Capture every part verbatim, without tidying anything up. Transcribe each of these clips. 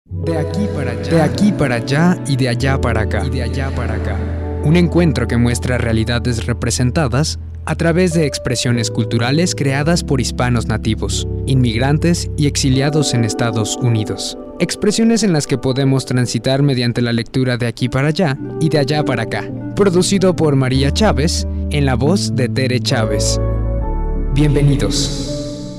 De aquí para allá. De aquí para allá y de allá para acá. Y de allá para acá. Un encuentro que muestra realidades representadas a través de expresiones culturales creadas por hispanos nativos, inmigrantes y exiliados en Estados Unidos. Expresiones en las que podemos transitar mediante la lectura de aquí para allá y de allá para acá. Producido por María Chávez, en la voz de Tere Chávez. Bienvenidos.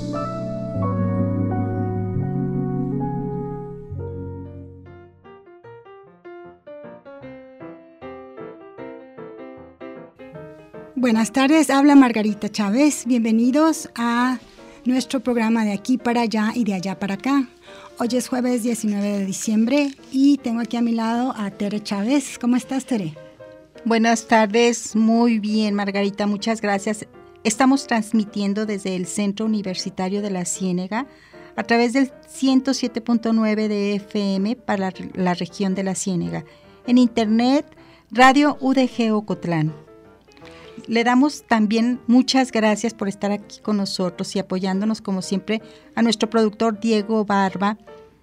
Buenas tardes, habla Margarita Chávez. Bienvenidos a nuestro programa de aquí para allá y de allá para acá. Hoy es jueves diecinueve de diciembre y tengo aquí a mi lado a Tere Chávez. ¿Cómo estás, Tere? Buenas tardes, muy bien, Margarita, muchas gracias. Estamos transmitiendo desde el Centro Universitario de la Ciénega a través del ciento siete punto nueve de F M para la, la región de la Ciénega. En internet, Radio U D G Ocotlán. Le damos también muchas gracias por estar aquí con nosotros y apoyándonos como siempre a nuestro productor Diego Barba,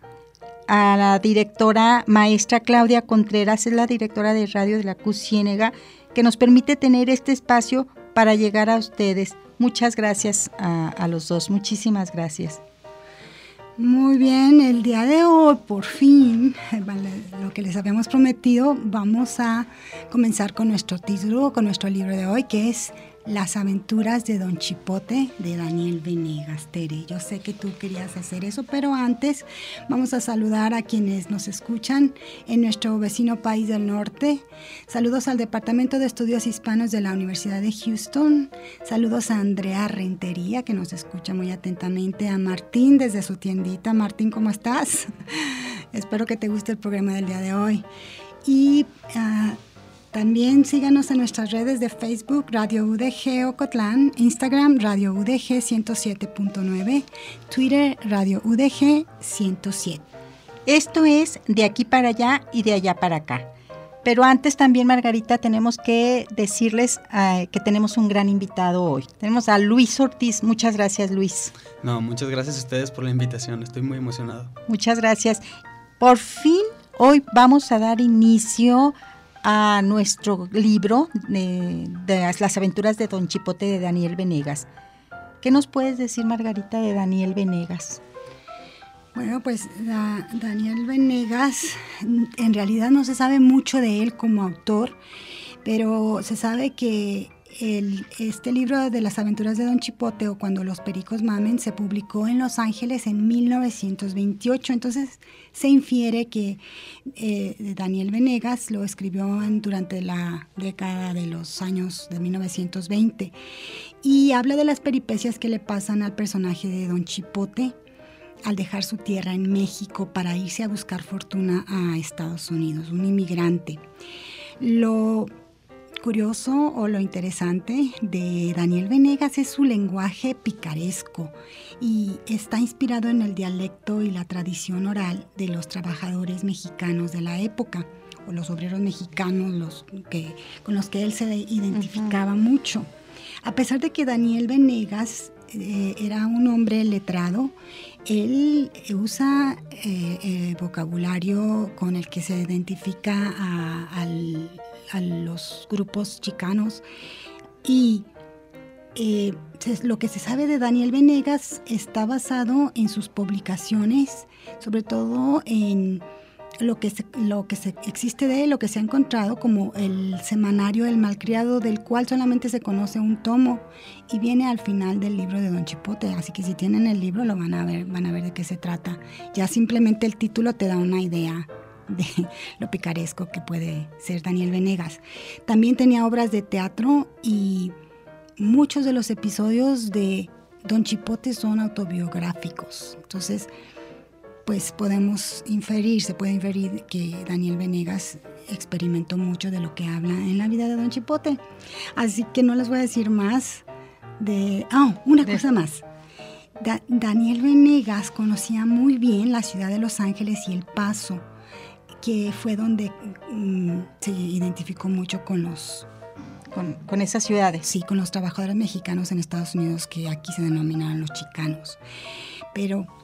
a la directora maestra Claudia Contreras, es la directora de Radio de la C U Ciénega, que nos permite tener este espacio para llegar a ustedes. Muchas gracias a, a los dos, muchísimas gracias. Muy bien, el día de hoy, por fin, lo que les habíamos prometido, vamos a comenzar con nuestro título, con nuestro libro de hoy, que es Las aventuras de Don Chipote, de Daniel Venegas. Tere, yo sé que tú querías hacer eso, pero antes vamos a saludar a quienes nos escuchan en nuestro vecino país del norte. Saludos al Departamento de Estudios Hispanos de la Universidad de Houston. Saludos a Andrea Rentería, que nos escucha muy atentamente. A Martín desde su tiendita. Martín, ¿cómo estás? Espero que te guste el programa del día de hoy. Y Uh, También síganos en nuestras redes de Facebook, Radio U D G Ocotlán, Instagram, Radio U D G ciento siete punto nueve, Twitter, Radio U D G ciento siete. Esto es de aquí para allá y de allá para acá. Pero antes también, Margarita, tenemos que decirles uh, que tenemos un gran invitado hoy. Tenemos a Luis Ortiz. Muchas gracias, Luis. No, muchas gracias a ustedes por la invitación. Estoy muy emocionado. Muchas gracias. Por fin, hoy vamos a dar inicio a nuestro libro de, de Las aventuras de Don Chipote de Daniel Venegas. ¿Qué nos puedes decir, Margarita, de Daniel Venegas? Bueno, pues da, Daniel Venegas, en realidad no se sabe mucho de él como autor, pero se sabe que el, este libro de Las aventuras de Don Chipote, o Cuando los pericos mamen, se publicó en Los Ángeles en mil novecientos veintiocho. Entonces se infiere que eh, Daniel Venegas lo escribió en, durante la década de los años de mil novecientos veinte, y habla de las peripecias que le pasan al personaje de Don Chipote al dejar su tierra en México para irse a buscar fortuna a Estados Unidos, un inmigrante. Lo curioso o lo interesante de Daniel Venegas es su lenguaje picaresco, y está inspirado en el dialecto y la tradición oral de los trabajadores mexicanos de la época, o los obreros mexicanos los que, con los que él se identificaba uh-huh. mucho. A pesar de que Daniel Venegas eh, era un hombre letrado, él usa eh, eh, vocabulario con el que se identifica a, al, a los grupos chicanos, y eh, lo que se sabe de Daniel Venegas está basado en sus publicaciones, sobre todo en lo que, se, lo que se, existe de él, lo que se ha encontrado como el semanario El Malcriado, del cual solamente se conoce un tomo y viene al final del libro de Don Chipote. Así que si tienen el libro lo van a ver, van a ver de qué se trata. Ya simplemente el título te da una idea de lo picaresco que puede ser Daniel Venegas. También tenía obras de teatro, y muchos de los episodios de Don Chipote son autobiográficos. Entonces, pues podemos inferir, se puede inferir que Daniel Venegas experimentó mucho de lo que habla en la vida de Don Chipote. Así que no les voy a decir más de... Ah, oh, una de... cosa más. Da- Daniel Venegas conocía muy bien la ciudad de Los Ángeles y El Paso, que fue donde um, se identificó mucho con los... Con, con esas ciudades. Sí, con los trabajadores mexicanos en Estados Unidos, que aquí se denominan los chicanos. Pero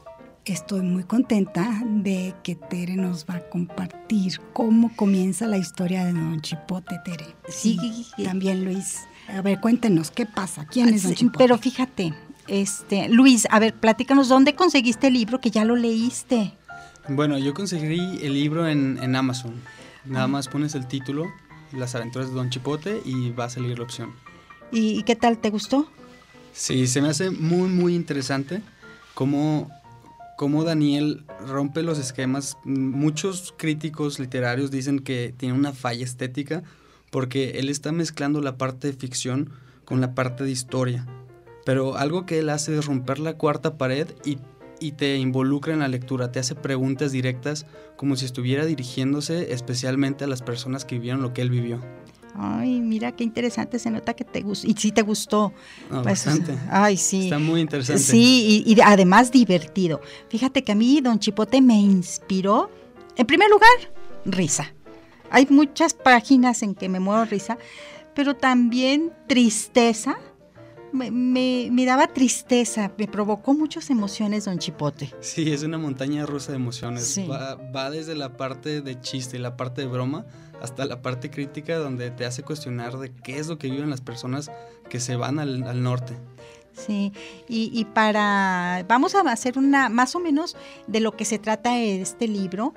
estoy muy contenta de que Tere nos va a compartir cómo comienza la historia de Don Chipote, Tere. Sí, y también Luis. A ver, cuéntenos, ¿qué pasa? ¿Quién es Don Chipote? Pero fíjate, este, Luis, a ver, platícanos, ¿dónde conseguiste el libro que ya lo leíste? Bueno, yo conseguí el libro en, en Amazon. Nada más pones el título, Las aventuras de Don Chipote, y va a salir la opción. ¿Y, y qué tal? ¿Te gustó? Sí, se me hace muy, muy interesante cómo, cómo Daniel rompe los esquemas. Muchos críticos literarios dicen que tiene una falla estética porque él está mezclando la parte de ficción con la parte de historia. Pero algo que él hace es romper la cuarta pared y, y te involucra en la lectura, te hace preguntas directas como si estuviera dirigiéndose especialmente a las personas que vivieron lo que él vivió. Ay, mira qué interesante, se nota que te gustó, y sí te gustó. No, Pues, bastante. Ay, sí. Está muy interesante. Sí, y, y además divertido. Fíjate que a mí Don Chipote me inspiró, en primer lugar, risa. Hay muchas páginas en que me muero risa, pero también tristeza. Me, me, me daba tristeza, me provocó muchas emociones Don Chipote. Sí, es una montaña rusa de emociones. Sí. Va, va desde la parte de chiste y la parte de broma hasta la parte crítica, donde te hace cuestionar de qué es lo que viven las personas que se van al, al norte. Sí, y, y para, vamos a hacer una, más o menos de lo que se trata este libro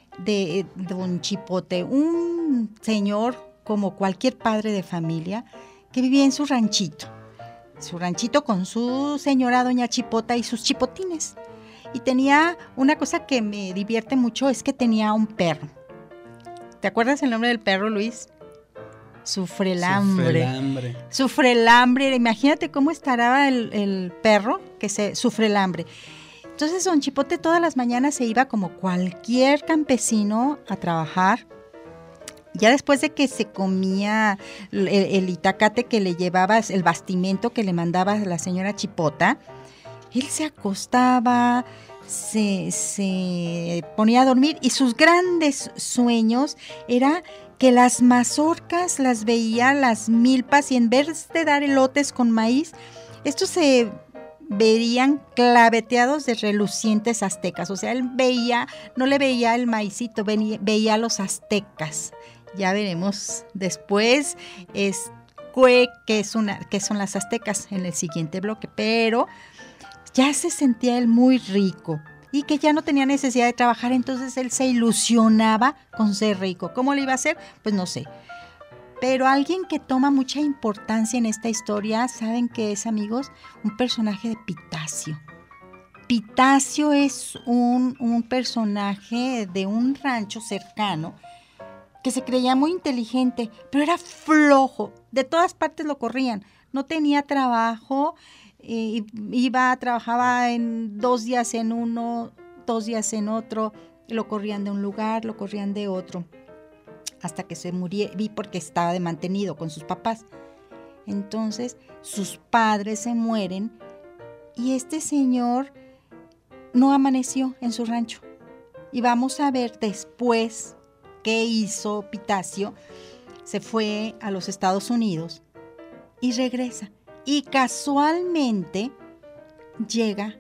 de, de Don Chipote, un señor como cualquier padre de familia que vivía en su ranchito, su ranchito con su señora Doña Chipota y sus chipotines. Y tenía una cosa que me divierte mucho, es que tenía un perro. ¿Te acuerdas el nombre del perro, Luis? Sufrelambre. Sufrelambre. Sufrelambre. Imagínate cómo estará el, el perro que se Sufrelambre. Entonces Don Chipote todas las mañanas se iba como cualquier campesino a trabajar. Ya después de que se comía el, el itacate que le llevaba, el bastimento que le mandaba la señora Chipota, él se acostaba, se, se ponía a dormir y sus grandes sueños era que las mazorcas las veía, las milpas, y en vez de dar elotes con maíz, estos se verían claveteados de relucientes aztecas. O sea, él veía, no le veía el maicito, veía, veía los aztecas. Ya veremos después es, que, es una, que son las aztecas en el siguiente bloque, pero ya se sentía él muy rico y que ya no tenía necesidad de trabajar, entonces él se ilusionaba con ser rico. ¿Cómo lo iba a hacer? Pues no sé. Pero alguien que toma mucha importancia en esta historia, ¿saben qué es, amigos? Un personaje de Pitacio. Pitacio es un, un personaje de un rancho cercano que se creía muy inteligente, pero era flojo. De todas partes lo corrían. No tenía trabajo. Eh, iba, trabajaba en dos días en uno, dos días en otro, lo corrían de un lugar, lo corrían de otro, hasta que se murió, vi porque estaba de mantenido con sus papás. Entonces sus padres se mueren y este señor no amaneció en su rancho. Y vamos a ver después qué hizo Pitacio. Se fue a los Estados Unidos y regresa. Y casualmente llega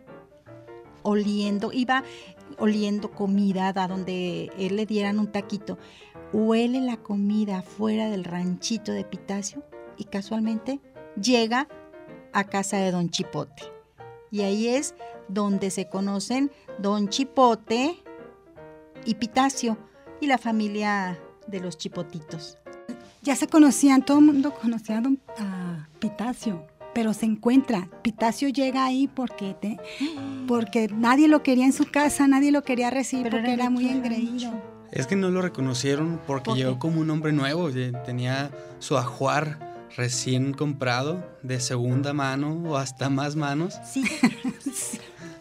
oliendo, iba oliendo comida a donde él le dieran un taquito. Huele la comida fuera del ranchito de Pitacio y casualmente llega a casa de Don Chipote. Y ahí es donde se conocen Don Chipote y Pitacio y la familia de los Chipotitos. Ya se conocían, todo el mundo conocía a, don, a Pitacio, pero se encuentra. Pitacio llega ahí porque, te, porque nadie lo quería en su casa, nadie lo quería recibir, pero porque era, era muy engreído. Es que no lo reconocieron porque ¿Por llegó como un hombre nuevo, tenía su ajuar recién comprado, de segunda mano o hasta más manos. Sí. Sí.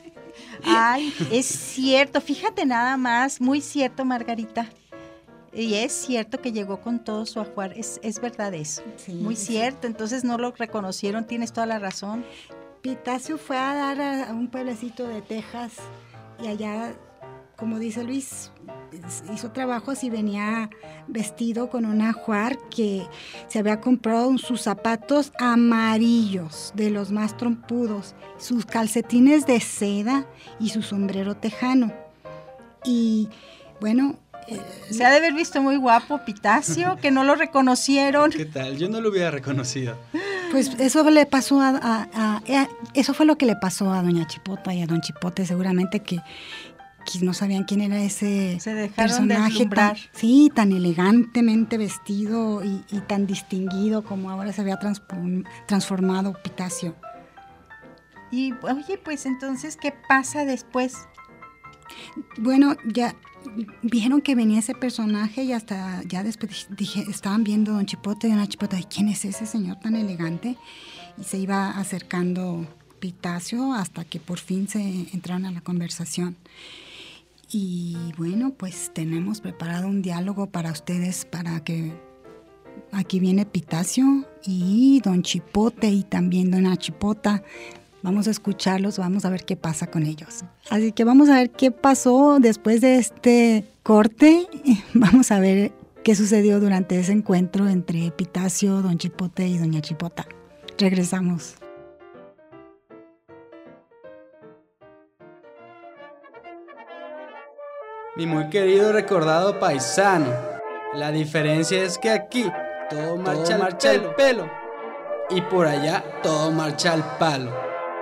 Ay, es cierto, fíjate nada más, muy cierto, Margarita. Y es cierto que llegó con todo su ajuar, es, es verdad eso, sí, muy sí. cierto, entonces no lo reconocieron, tienes toda la razón. Pitacio fue a dar a, a un pueblecito de Texas y allá como dice Luis, hizo trabajos y venía vestido con un ajuar que se había comprado sus zapatos amarillos, de los más trompudos, sus calcetines de seda y su sombrero tejano. Y bueno... Eh, se ha de haber visto muy guapo Pitacio, que no lo reconocieron. ¿Qué tal? Yo no lo hubiera reconocido. Pues eso le pasó a, a, a, a eso fue lo que le pasó a doña Chipota y a don Chipote, seguramente que, que no sabían quién era ese Se dejaron personaje tan, sí, tan elegantemente vestido y, y tan distinguido como ahora se había transform, transformado Pitacio. Y oye, pues entonces, ¿qué pasa después? Bueno, ya vieron que venía ese personaje y hasta ya después dije, estaban viendo don Chipote y doña Chipota, ¿quién es ese señor tan elegante? Y se iba acercando Pitacio hasta que por fin se entraron a la conversación. Y bueno, pues tenemos preparado un diálogo para ustedes, para que aquí viene Pitacio y don Chipote y también doña Chipota. Vamos a escucharlos, vamos a ver qué pasa con ellos. Así que vamos a ver qué pasó después de este corte. Vamos a ver qué sucedió durante ese encuentro entre Pitacio, don Chipote y doña Chipota. Regresamos. Mi muy querido recordado paisano, la diferencia es que aquí todo marcha, todo marcha al pelo y por allá todo marcha al palo.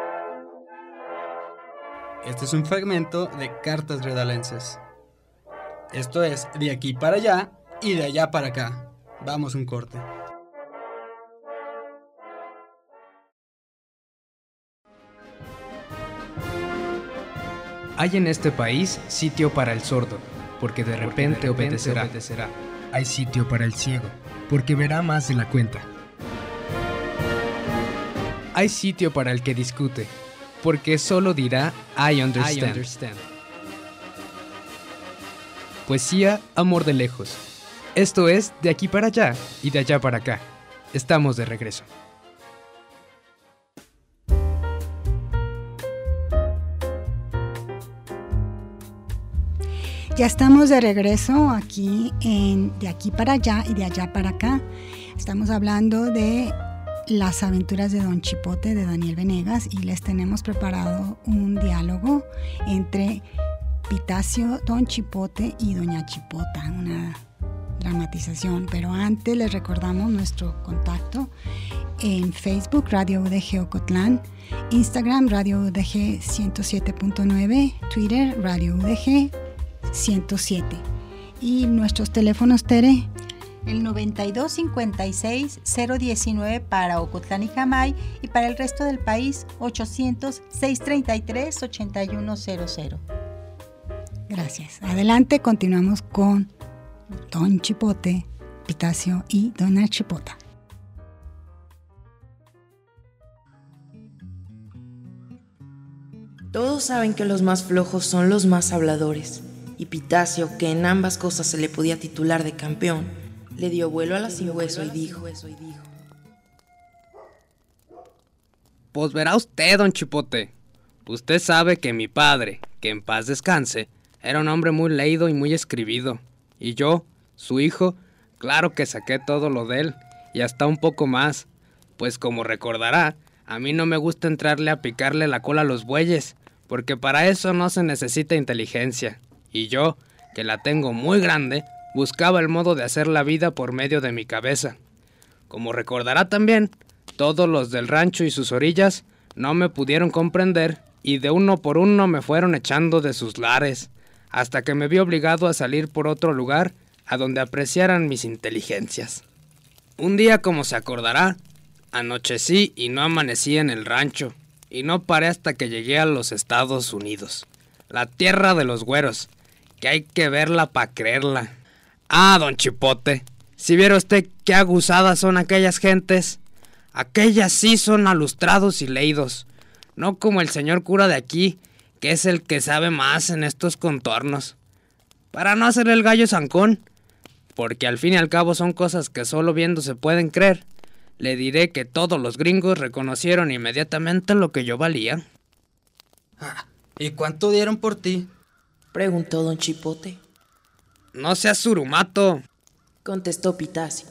Este es un fragmento de Cartas Riodalenses. Esto es de aquí para allá y de allá para acá. Vamos un corte. Hay en este país sitio para el sordo, porque de repente, porque de repente obedecerá. obedecerá. Hay sitio para el ciego, porque verá más de la cuenta. Hay sitio para el que discute, porque solo dirá I understand. I understand. Poesía, amor de lejos. Esto es de aquí para allá y de allá para acá. Estamos de regreso. Ya estamos de regreso aquí en De aquí para allá y de allá para acá. Estamos hablando de Las aventuras de Don Chipote de Daniel Venegas y les tenemos preparado un diálogo entre Pitacio, Don Chipote y Doña Chipota, una dramatización. Pero antes les recordamos nuestro contacto en Facebook, Radio U D G Ocotlán, Instagram, Radio U D G ciento siete punto nueve, Twitter, Radio U D G ciento siete. Y nuestros teléfonos, Tere. El noventa y dos cincuenta y seis cero diecinueve para Ocotlán y Jamay, y para el resto del país ochocientos seiscientos treinta y tres ochenta y uno cero cero. Gracias. Adelante, continuamos con Don Chipote, Pitacio y Doña Chipota. Todos saben que los más flojos son los más habladores, y Pitacio, que en ambas cosas se le podía titular de campeón, le dio vuelo a la sin hueso y dijo: Pues verá usted, don Chipote. Usted sabe que mi padre, que en paz descanse, era un hombre muy leído y muy escribido. Y yo, su hijo, claro que saqué todo lo de él, y hasta un poco más. Pues como recordará, a mí no me gusta entrarle a picarle la cola a los bueyes, porque para eso no se necesita inteligencia. Y yo, que la tengo muy grande, buscaba el modo de hacer la vida por medio de mi cabeza. Como recordará también, todos los del rancho y sus orillas no me pudieron comprender y de uno por uno me fueron echando de sus lares, hasta que me vi obligado a salir por otro lugar a donde apreciaran mis inteligencias. Un día, como se acordará, anochecí y no amanecí en el rancho, y no paré hasta que llegué a los Estados Unidos, la tierra de los güeros, que hay que verla para creerla. Ah, don Chipote, si viera usted qué aguzadas son aquellas gentes. Aquellas sí son alustrados y leídos, no como el señor cura de aquí, que es el que sabe más en estos contornos. Para no hacer el gallo zancón, porque al fin y al cabo son cosas que solo viendo se pueden creer, le diré que todos los gringos reconocieron inmediatamente lo que yo valía. Ah, ¿y cuánto dieron por ti? Preguntó don Chipote. No seas surumato, contestó Pitacio.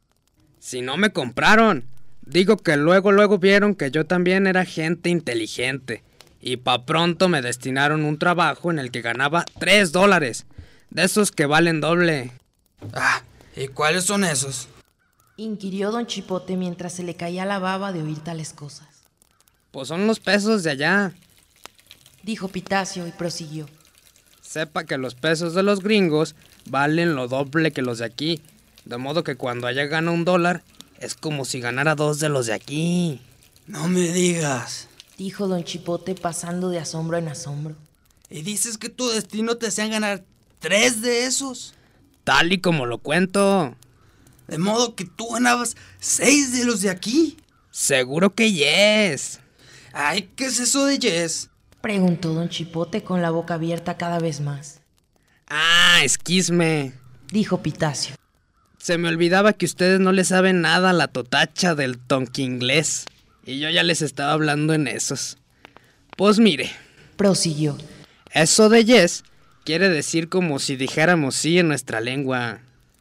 Si no me compraron, digo que luego luego vieron que yo también era gente inteligente y pa' pronto me destinaron un trabajo en el que ganaba tres dólares, de esos que valen doble. Ah, ¿y cuáles son esos? Inquirió don Chipote mientras se le caía la baba de oír tales cosas. Pues son los pesos de allá. Dijo Pitacio y prosiguió. Sepa que los pesos de los gringos valen lo doble que los de aquí, de modo que cuando allá gana un dólar, es como si ganara dos de los de aquí. No me digas. Dijo don Chipote pasando de asombro en asombro. ¿Y dices que tu destino te hacía ganar tres de esos? Tal y como lo cuento. De modo que tú ganabas seis de los de aquí. Seguro que yes. Ay, ¿qué es eso de yes? Preguntó don Chipote con la boca abierta cada vez más. Ah, esquisme. Dijo Pitacio. Se me olvidaba que ustedes no le saben nada a la totacha del tonquinglés. Y yo ya les estaba hablando en esos. Pues mire. Prosiguió. Eso de yes quiere decir como si dijéramos sí en nuestra lengua.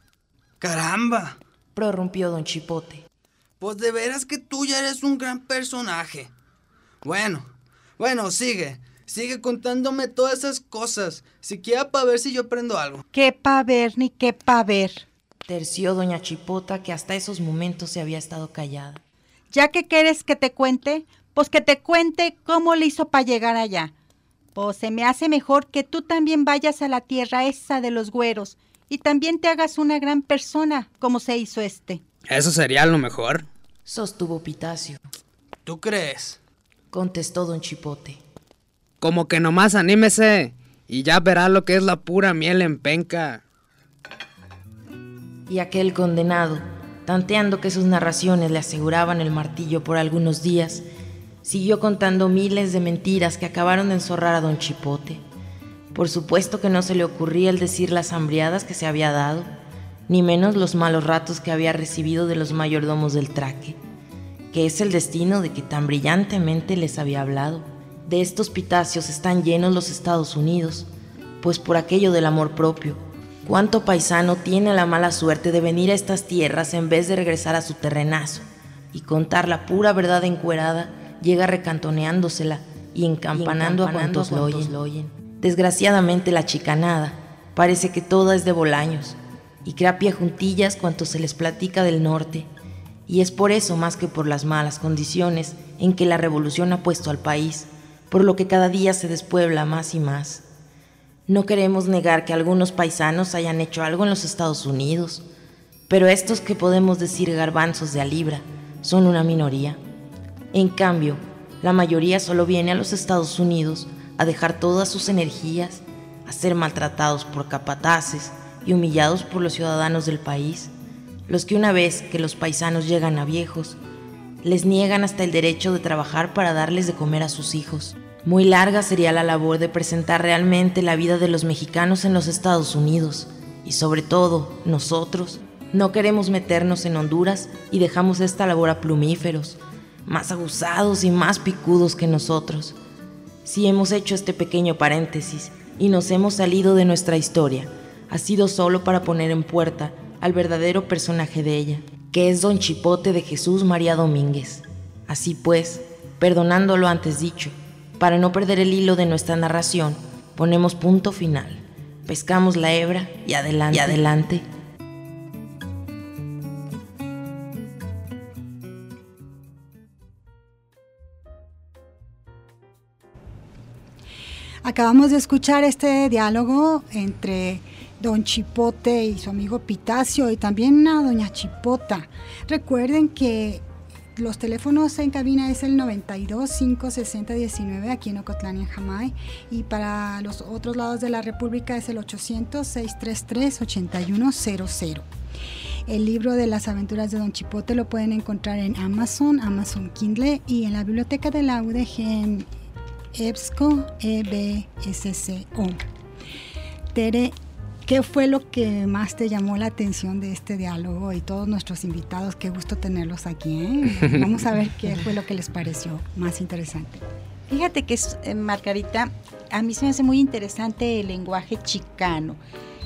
¡Caramba! Prorrumpió don Chipote. Pues de veras que tú ya eres un gran personaje. Bueno, bueno, sigue. Sigue contándome todas esas cosas. Siquiera para ver si yo aprendo algo. ¿Qué pa' ver ni qué pa' ver? Terció doña Chipota, que hasta esos momentos se había estado callada. ¿Ya que quieres que te cuente? Pues que te cuente cómo le hizo para llegar allá. Pues se me hace mejor que tú también vayas a la tierra esa de los güeros y también te hagas una gran persona, como se hizo este. Eso sería lo mejor. Sostuvo Pitacio. ¿Tú crees? Contestó don Chipote. Como que nomás anímese y ya verá lo que es la pura miel en penca. Y aquel condenado, tanteando que sus narraciones le aseguraban el martillo por algunos días, siguió contando miles de mentiras que acabaron de enzorrar a don Chipote. Por supuesto que no se le ocurría el decir las hambriadas que se había dado, ni menos los malos ratos que había recibido de los mayordomos del traque, que es el destino de que tan brillantemente les había hablado. De estos pitacios están llenos los Estados Unidos, pues por aquello del amor propio, ¿cuánto paisano tiene la mala suerte de venir a estas tierras en vez de regresar a su terrenazo y contar la pura verdad encuerada? Llega recantoneándosela y encampanando, y encampanando a cuantos, a cuantos lo, oyen. lo oyen. Desgraciadamente la chicanada parece que toda es de Bolaños y crea pie juntillas cuanto se les platica del norte, y es por eso más que por las malas condiciones en que la revolución ha puesto al país, por lo que cada día se despuebla más y más. No queremos negar que algunos paisanos hayan hecho algo en los Estados Unidos, pero estos que podemos decir garbanzos de a libra son una minoría. En cambio, la mayoría solo viene a los Estados Unidos a dejar todas sus energías, a ser maltratados por capataces y humillados por los ciudadanos del país, los que una vez que los paisanos llegan a viejos, les niegan hasta el derecho de trabajar para darles de comer a sus hijos. Muy larga sería la labor de presentar realmente la vida de los mexicanos en los Estados Unidos, y sobre todo, nosotros, no queremos meternos en Honduras y dejamos esta labor a plumíferos, más aguzados y más picudos que nosotros. Si hemos hecho este pequeño paréntesis y nos hemos salido de nuestra historia, ha sido solo para poner en puerta al verdadero personaje de ella, que es don Chipote de Jesús María Domínguez. Así pues, perdonando lo antes dicho, para no perder el hilo de nuestra narración, ponemos punto final, pescamos la hebra y adelante, y adelante. Acabamos de escuchar este diálogo entre don Chipote y su amigo Pitacio y también a doña Chipota. Recuerden que los teléfonos en cabina es el noventa y dos, cinco sesenta, diecinueve aquí en Ocotlán y en Jamay, y para los otros lados de la República es el ochocientos, seiscientos treinta y tres, ochenta y uno cero cero. El libro de las aventuras de don Chipote lo pueden encontrar en Amazon, Amazon Kindle y en la biblioteca de la U D G en EBSCO, E B S C O. Tere, ¿qué fue lo que más te llamó la atención de este diálogo? Y todos nuestros invitados, qué gusto tenerlos aquí, ¿eh? Vamos a ver qué fue lo que les pareció más interesante. Fíjate que es, eh, Margarita, a mí se me hace muy interesante el lenguaje chicano.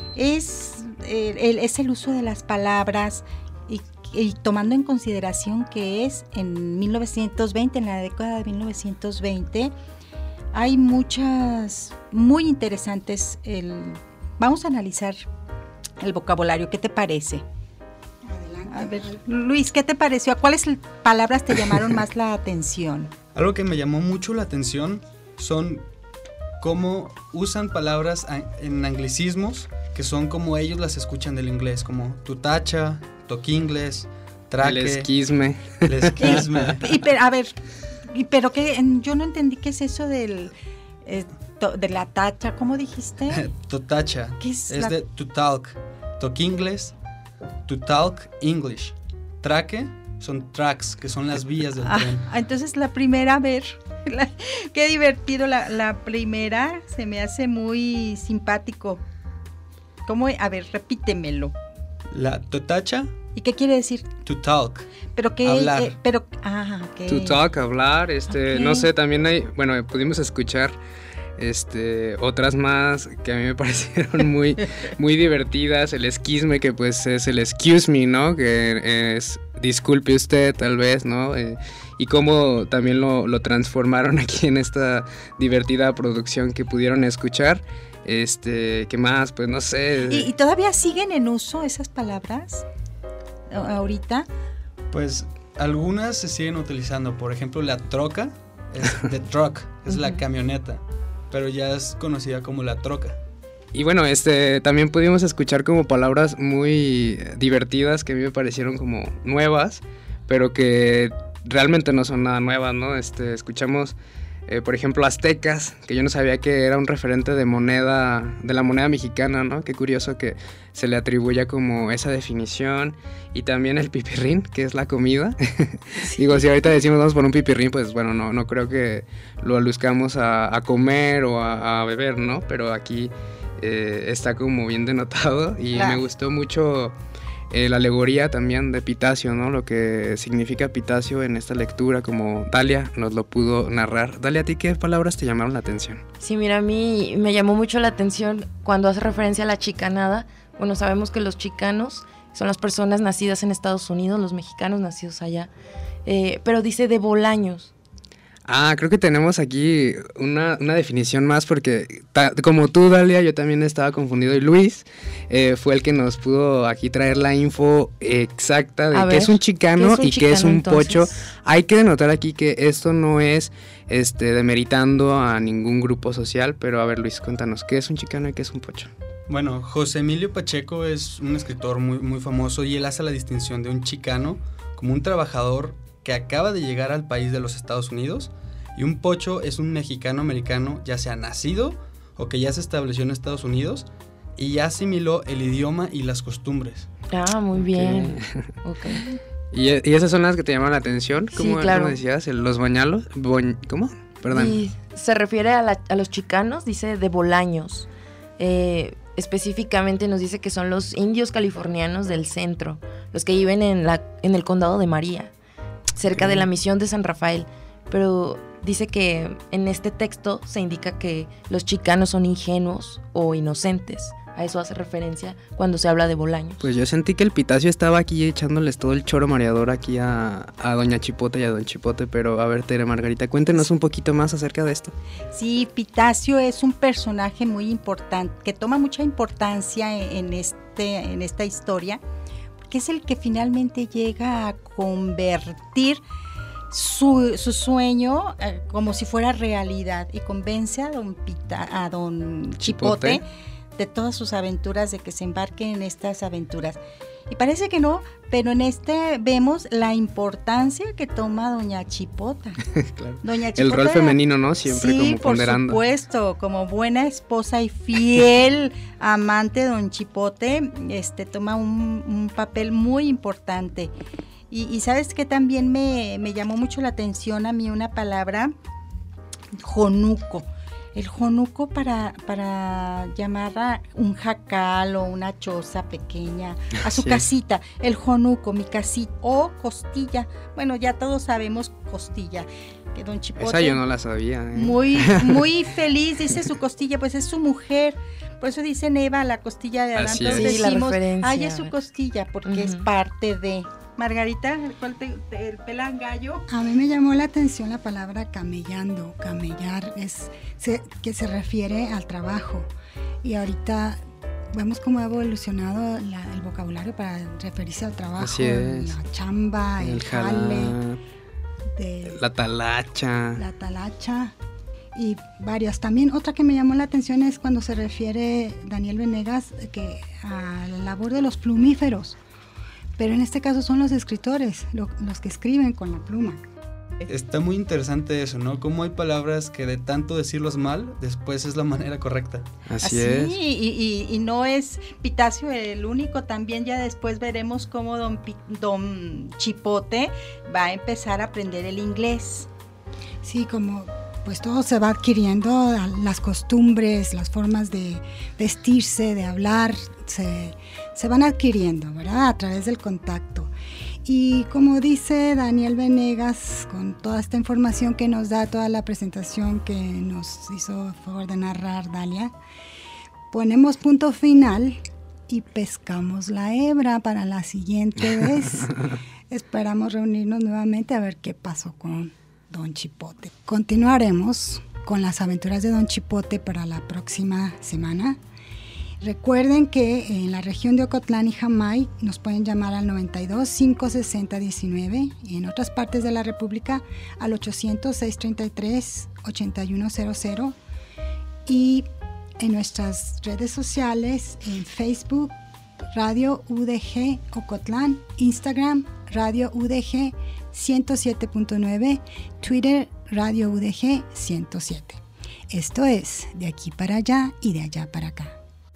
Es, eh, el, es el uso de las palabras y, y tomando en consideración que es en mil novecientos veinte, en la década de mil novecientos veinte, hay muchas muy interesantes. El, vamos a analizar el vocabulario. ¿Qué te parece? Adelante. A ver, Luis, ¿qué te pareció? ¿Cuáles palabras te llamaron más la atención? Algo que me llamó mucho la atención son cómo usan palabras en anglicismos que son como ellos las escuchan del inglés, como tutacha, toquingles, traque. El esquisme. El esquisme. Y, pero, a ver, y, pero que yo no entendí qué es eso del eh, to, de la tacha, ¿cómo dijiste? Totacha. ¿Qué es es la... de to talk, toquingles, to talk English. Traque son tracks, que son las vías del ah, tren. Entonces la primera, a ver, la, qué divertido, la, la primera se me hace muy simpático. ¿Cómo? A ver, repítemelo. La totacha. ¿Y qué quiere decir? To talk. Pero que hablar. Eh, pero ah, okay. To talk, hablar, este, Okay. no sé, también hay, bueno, pudimos escuchar este otras más que a mí me parecieron muy muy divertidas. El esquisme, que pues es el excuse me, ¿no? Que es disculpe usted, tal vez, ¿no? Eh, y cómo también lo, lo transformaron aquí en esta divertida producción que pudieron escuchar. Este, ¿qué más? Pues no sé. ¿Y, y todavía siguen en uso esas palabras ahorita? Pues algunas se siguen utilizando. Por ejemplo, la troca es the truck, es uh-huh. la camioneta, pero ya es conocida como la troca. Y bueno, este, también pudimos escuchar como palabras muy divertidas que a mí me parecieron como nuevas, pero que realmente no son nada nuevas, ¿no? Este, escuchamos, eh, por ejemplo, aztecas, que yo no sabía que era un referente de moneda, de la moneda mexicana, ¿no? Qué curioso que se le atribuya como esa definición. Y también el pipirrín, que es la comida. Sí. Digo, si ahorita decimos vamos por un pipirrín, pues bueno, no, no creo que lo aluzcamos a, a comer o a, a beber, ¿no? Pero aquí eh, está como bien denotado y claro. Me gustó mucho eh, la alegoría también de Pitacio, ¿no? Lo que significa Pitacio en esta lectura, como Dalia nos lo pudo narrar. Dalia, ¿a ti qué palabras te llamaron la atención? Sí, mira, a mí me llamó mucho la atención cuando hace referencia a la chicanada. Bueno, sabemos que los chicanos son las personas nacidas en Estados Unidos, los mexicanos nacidos allá, eh, pero dice de Bolaños. Ah, creo que tenemos aquí una, una definición más porque ta, como tú, Dalia, yo también estaba confundido y Luis eh, fue el que nos pudo aquí traer la info exacta de qué es un chicano y qué es un pocho. Hay que denotar aquí que esto no es este, demeritando a ningún grupo social, pero a ver, Luis, cuéntanos, ¿qué es un chicano y qué es un pocho? Bueno, José Emilio Pacheco es un escritor muy, muy famoso y él hace la distinción de un chicano como un trabajador que acaba de llegar al país de los Estados Unidos, y un pocho es un mexicano americano ya sea nacido o que ya se estableció en Estados Unidos y ya asimiló el idioma y las costumbres. Ah, muy bien. Okay. ¿Y, ¿Y esas son las que te llaman la atención? ¿Cómo, sí, claro. ¿Cómo decías? ¿Los bañalos? Boñ, ¿Cómo? Perdón. Y se refiere a, la, a los chicanos, dice de Bolaños. Eh, específicamente nos dice que son los indios californianos del centro, los que viven en, la, en el condado de María, cerca okay. de la misión de San Rafael. Pero dice que en este texto se indica que los chicanos son ingenuos o inocentes. A eso hace referencia cuando se habla de Bolaños. Pues yo sentí que el Pitacio estaba aquí echándoles todo el choro mareador aquí a, a Doña Chipote y a Don Chipote, pero a ver, Tere Margarita, cuéntenos un poquito más acerca de esto. Sí, Pitacio es un personaje muy importante, que toma mucha importancia en, este, en esta historia, porque es el que finalmente llega a convertir Su, su sueño eh, como si fuera realidad y convence a don, Pita, a don Chipote, Chipote de todas sus aventuras, de que se embarque en estas aventuras. Y parece que no, pero en este vemos la importancia que toma doña Chipota. Claro. Doña Chipota. El rol femenino, ¿no? Siempre sí, como ponderando. Sí, por supuesto, como buena esposa y fiel amante de don Chipote, este, toma un, un papel muy importante. Y, y sabes que también me, me llamó mucho la atención a mí una palabra, jonuco. El jonuco para, para llamar a un jacal o una choza pequeña, a su sí. casita. El jonuco, mi casita, o costilla. Bueno, ya todos sabemos costilla. que don Chipote. Esa yo no la sabía. ¿eh? Muy, muy feliz, dice su costilla, pues es su mujer. Por eso dicen Eva, la costilla de Adán. Así Todos es. Sí, la decimos, referencia. ay, es su costilla, porque Ujú. es parte de. Margarita, ¿cuál te, te- el pelan gallo? A mí me llamó la atención la palabra camellando, camellar, es se- que se refiere al trabajo. Y ahorita vemos cómo ha evolucionado la- el vocabulario para referirse al trabajo, Así es. la chamba, el, El jale, jala, de la talacha. la talacha y varias. También otra que me llamó la atención es cuando se refiere Daniel Venegas que a la labor de los plumíferos. Pero en este caso son los escritores, lo- los que escriben con la pluma. Está muy interesante eso, ¿no? Cómo hay palabras que de tanto decirlos mal, después es la manera correcta. Así Así, es. Y, y- y no es Pitacio el único, también ya después veremos cómo don, Pi- don Chipote va a empezar a aprender el inglés. Sí, como pues todo se va adquiriendo, a- las costumbres, las formas de vestirse, de hablar, se, se van adquiriendo, ¿verdad? A través del contacto. Y como dice Daniel Venegas, con toda esta información que nos da, toda la presentación que nos hizo favor de narrar Dalia, ponemos punto final y pescamos la hebra para la siguiente vez. Esperamos reunirnos nuevamente a ver qué pasó con Don Chipote. Continuaremos con las aventuras de Don Chipote para la próxima semana. Recuerden que en la región de Ocotlán y Jamay nos pueden llamar al noventa y dos, cinco sesenta, diecinueve y en otras partes de la República al ochocientos, seiscientos treinta y tres, ochenta y uno cero cero y en nuestras redes sociales en Facebook Radio U D G Ocotlán, Instagram Radio U D G ciento siete punto nueve, Twitter Radio U D G ciento siete. Esto es De Aquí para Allá y De Allá para Acá.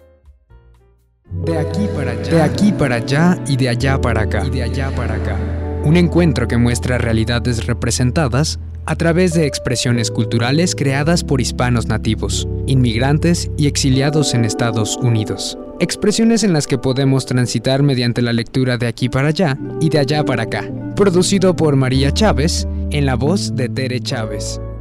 De aquí para allá. De aquí para allá y de allá para acá. Y de allá para acá. Un encuentro que muestra realidades representadas a través de expresiones culturales creadas por hispanos nativos, inmigrantes y exiliados en Estados Unidos. Expresiones en las que podemos transitar mediante la lectura de aquí para allá y de allá para acá. Producido por María Chávez, en la voz de Tere Chávez.